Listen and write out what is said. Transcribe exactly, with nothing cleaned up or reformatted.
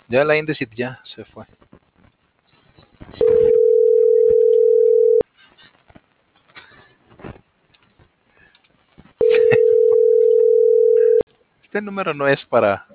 Ya la Indesit ya se fue. Este número no es para